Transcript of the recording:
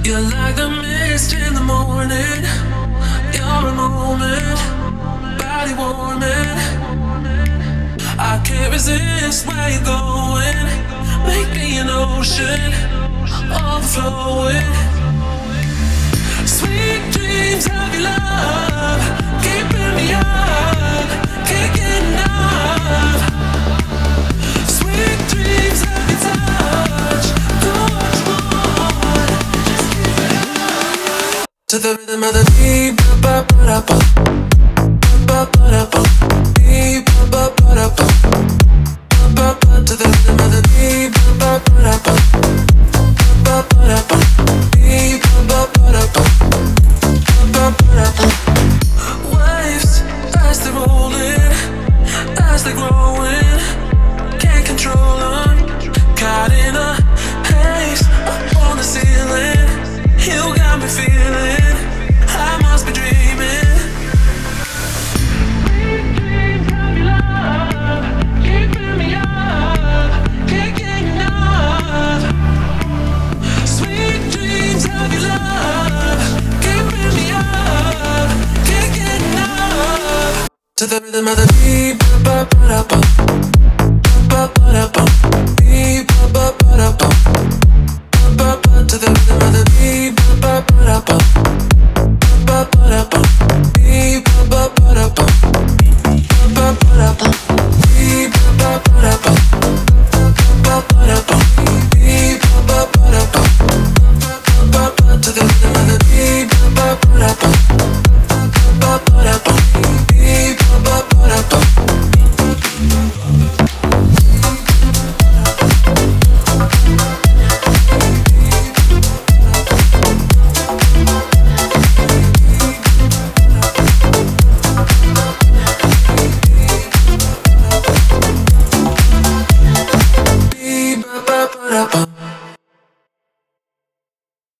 You're like the mist in the morning. You're a moment, body warming. I can't resist where you're going. Make me an ocean, overflowing. Sweet dreams of your love, keeping me up, can't get enough. Sweet dreams of your touch, go much more. Just give it up. To the rhythm of the beat, ba ba ba ba ba ba ba ba beat, ba ba ba ba ba ba. To the rhythm of the beat, ba ba ba ba ba ba ba beat, ba ba ba ba. Waves as they're rolling, as they're growing, can't control them. Caught in a haze up on the ceiling, you got me feeling I must be dreaming. Sweet dreams of your love, keeping me up, can't get enough. Sweet dreams of your love, keeping me up, can't get enough. To the rhythm of the